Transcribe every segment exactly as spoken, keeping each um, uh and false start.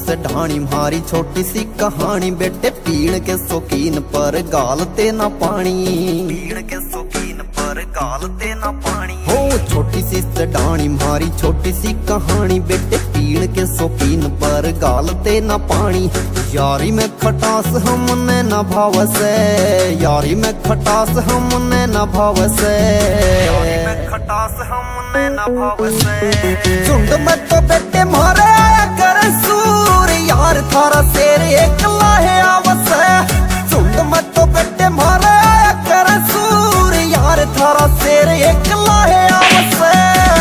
से ढाणी मारी छोटी सी कहानी, बेटे पीण के शौकीन पर गालते ना पानी, पीण के शौकीन पर गालते ना पानी। हो छोटी सी से ढाणी मारी छोटी सी कहानी, बेटे पीण के शौकीन पर गालते ना पानी। यारी में खटास हमने न भाव से, यारी में खटास हमने न भाव से, यारी में खटास हमने न भाव से। झुंड में तो बेटे मारे आया कर सूर, यार थारा शेर एक लाहे आवस है। झुंड में तो बेटे मारे आया कर सूर, यार थारा शेर एक लाहे आवस है।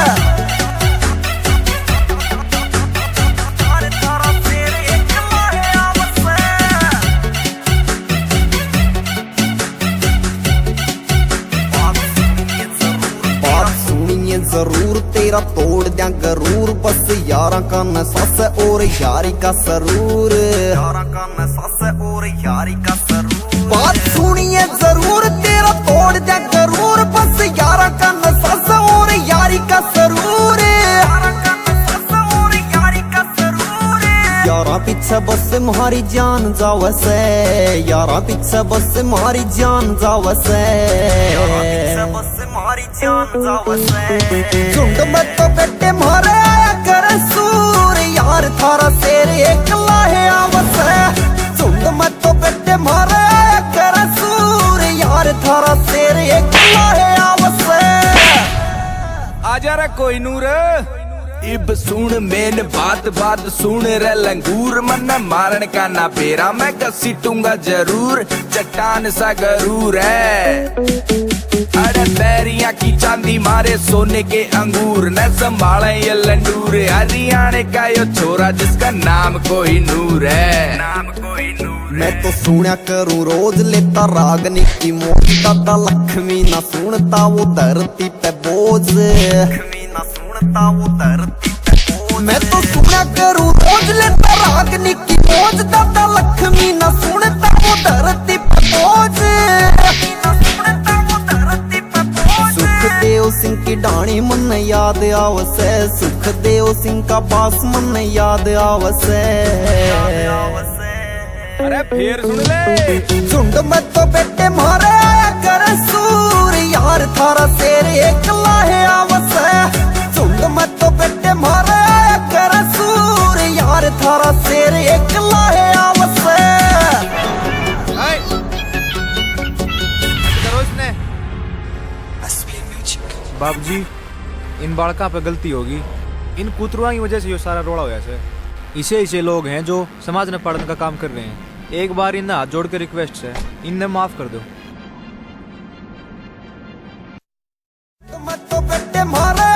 जरूर तेरा तोड़ दिया गरूर, बस यारा का नसास और यारी का सरूर, यारा का नसास और यारी का सरूर। बात सुनिए जरूर तेरा तोड़ दिया गरूर, बस यारा का नसास और यारी का सरूर, यारा का नसास और यारी का सरूर। यारा पीछे बस मारी जान जावसे, यारा पीछे बस मारी जान जावसे, बस मारी जान जावसे। झुंड में तो बेटे मारे आया कर सूर, यार थारा शेर एक लाहे आवस है। झुंड में तो बेटे मारे आया कर सूर, यार थारा शेर एक लाहे आवस है। आजा रे कोई नूर इब सुन मेन बात बात सुन रे लंगूर, मन मारन का ना बेरा मैं कसी टूंगा जरूर, चट्टान सा गरूर है। अरे बैरियां की चांदी मारे सोने के अंगूर, न संभाले ये लंडूर, हरियाणा का यो छोरा जिसका नाम कोई नूर है, नाम कोई नूर। मैं तो सुना करूं रोज लेता रागनी की मोज, दादा लक्ष्मी ना सुनता वो धरती पे बोझ, लक्ष्मी ना सुनता वो धरती पे बोझ। मैं तो सुना करूं रोज लेता रागनी की मोज, दादा लक्ष्मी ना सुनता वो धरती पे बोझ, ना सुनता वो धरती पे बोझ। सुखदेव सिंह की ढाणी मन याद आवसे, सुखदेव सिंह का बास मन याद आवसे। अरे फिर सुन ले। झुंड में तो बेटे मारे आया कर सूर, यार थारा शेर एक लाहे आवस है। झुंड में तो बेटे मारे आया कर सूर, यार थारा शेर एक लाहे आवस है। बाबूजी इन बालका पे गलती होगी, इन कुतरुआ की वजह से ये सारा रोड़ा हुआ है। इसे इसे लोग हैं जो समाज में पढ़ने का काम कर रहे हैं, एक बार इन्हें हाथ जोड़ के रिक्वेस्ट है, इन्हें माफ कर दो। मैं तो बेटे मारे